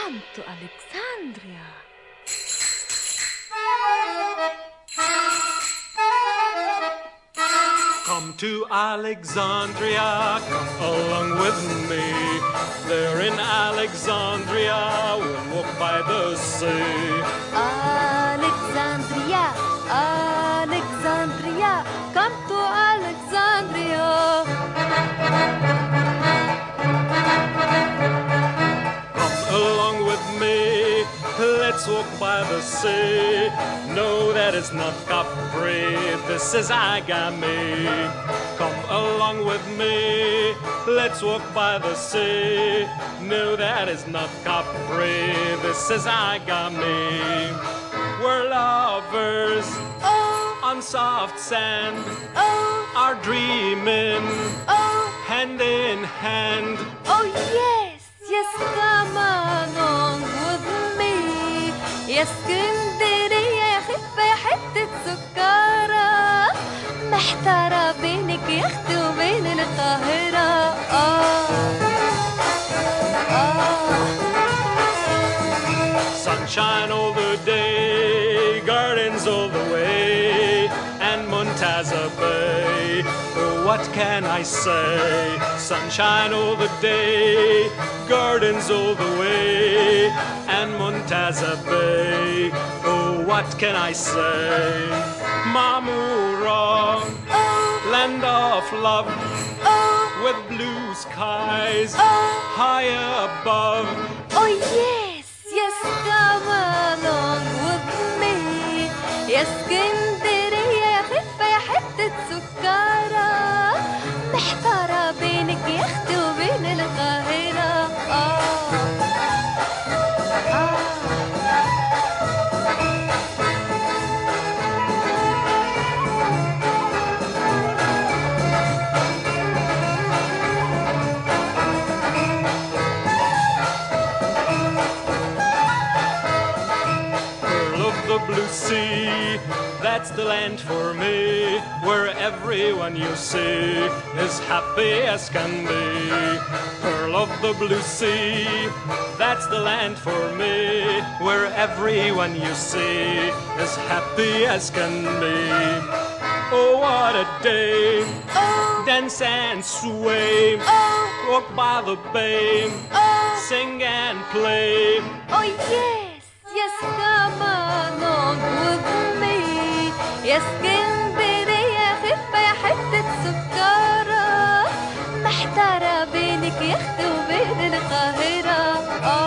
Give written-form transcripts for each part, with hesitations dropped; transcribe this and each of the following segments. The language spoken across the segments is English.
Come to Alexandria. Come to Alexandria, come along with me. There in Alexandria, we'll walk by the sea. Alexandria, Alexandria, come to Alexandria. Come along with me, let's walk by the sea. No, that is not Capri, this is Agame. Come along with me, let's walk by the sea. No, that is not Capri, this is Agame. We're lovers on soft sand, are dreaming hand in hand. Oh yes, yes, come along with me. يا اسكندرية يا خفة حتة سكارة، محتارة بينك يا اختي وبين القاهرة. Sunshine all the day, gardens all the way, and Montaza Bay. Oh, what can I say? Sunshine all the day, gardens all the way, and Montaza Bay. Oh, what can I say? Mamura, land of love, with blue skies high above. Oh yes, yes, come along with me. يا اسكندرية يا خفة يا حتة سكارة، محتارة بينك يا اختي وبين القاهرة. The blue sea, that's the land for me, where everyone you see is happy as can be. Pearl of the blue sea, that's the land for me, where everyone you see is happy as can be. Oh, what a day! Dance and sway, walk by the bay, sing and play. Oh yes, yes, come along with me. يا اسكندرية يا خفة يا حتة سكارة، محتارة بينك يا اختي وبين القاهرة.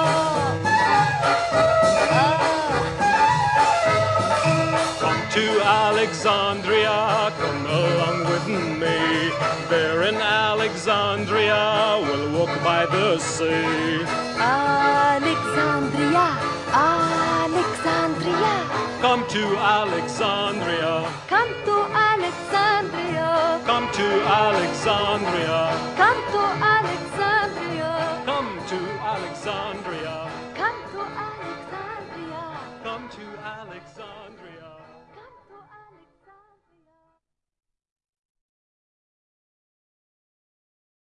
Come to Alexandria, come along with me. There in Alexandria, we'll walk by the sea. Alexandria, Alexandria, Come to Alexandria, come to Alexandria, come to Alexandria, come to Alexandria. come to Alexandria.